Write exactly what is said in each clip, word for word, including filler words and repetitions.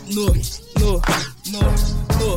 no, no, no, no,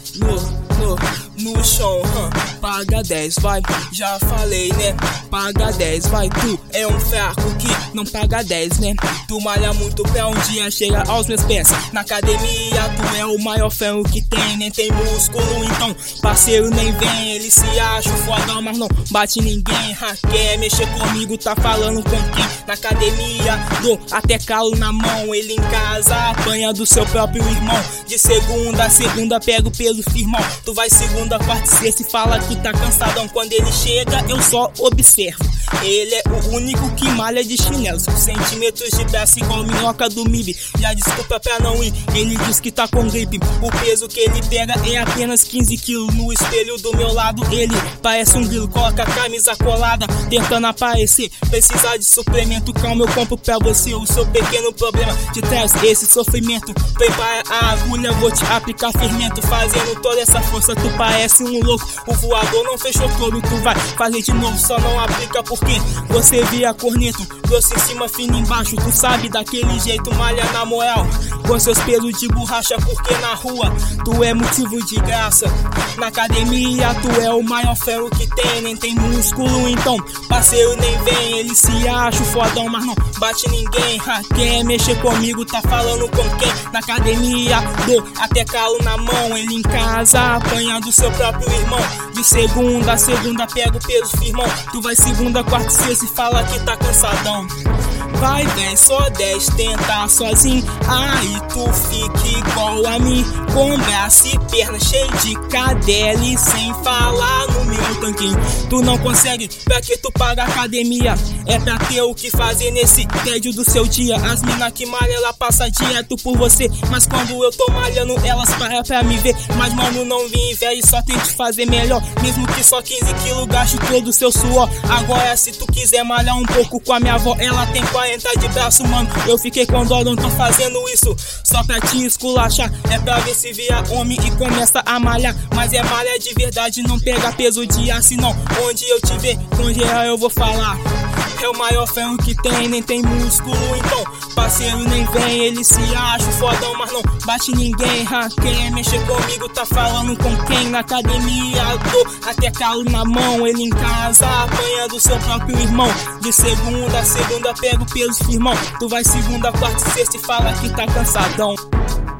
no, no, no chão, huh? Paga dez, vai, já falei, né? Paga dez, vai, tu é um fraco que não paga dez, né? Tu malha muito pra um dia chegar aos meus pés. Na academia tu é o maior ferro que tem, nem tem músculo, então parceiro nem vem. Ele se acha fodão, mas não bate ninguém. Ha, quer mexer comigo, tá falando com quem? Na academia dou até calo na mão. Ele em casa apanha do seu próprio irmão. De segunda a segunda pego pelo firmão. Tu vai segunda, quarta e sexta e fala que tá cansadão. Quando ele chega eu só observo. Ele é o único que malha de chinelo, cinco centímetros de braço igual minhoca do M I B. Já desculpa pra não ir, ele diz que tá com gripe. O peso que ele pega é apenas quinze quilos. No espelho do meu lado ele parece um grilo. Coloca a camisa colada, tentando aparecer. Precisa de suplemento, calma, eu compro pra você. O seu pequeno problema te traz esse sofrimento. Prepara a agulha, vou te aplicar fermento. Fazendo toda essa força tu parece um louco. O voador não fechou todo, tu vai fazer de novo. Só não aplica porque você vira corneto. Grosso em cima, fino embaixo. Tu sabe daquele jeito, malha na moral. Com seus pelos de borracha, porque na rua tu é motivo de graça. Na academia tu é o maior ferro que tem. Nem tem músculo, então parceiro nem vem. Ele se acha fodão, mas não bate ninguém. Ha, quer mexer comigo, tá falando com quem? Na academia dou até calo na mão. Ele em casa apanha do seu próprio irmão. De segunda a segunda pega o peso firmão. Tu vai segunda, quarta e sexta e fala que tá cansadão. Vai, vem, só dez, tenta sozinho. Aí tu fica igual a mim, com braço e perna cheio de cadela e sem falar no meu tanquinho. Tu não consegue, pra que tu paga academia? É pra ter o que fazer nesse tédio do seu dia. As mina que malha, ela passa direto por você. Mas quando eu tô malhando, elas param pra me ver. Mas mano, não vim velho, só tente fazer melhor. Mesmo que só quinze quilos, gaste todo o seu suor. Agora se tu quiser malhar um pouco com a minha avó, ela tem quarenta de braço, mano. Eu fiquei com dó, não tô fazendo isso só pra te esculachar. É pra ver se vira homem e começa a malhar. Mas é malha de verdade, não pega peso de aço não. Onde eu te ver, com geral eu vou falar. É o maior ferro que tem, nem tem músculo, então parceiro nem vem. Ele se acha fodão, mas não bate ninguém. Ha, quer mexer comigo, tá falando com quem? Na academia dou até calo na mão. Ele em casa apanha do seu próprio irmão. De segunda a segunda pega o peso firmão. Tu vai segunda, quarta e sexta e fala que tá cansadão.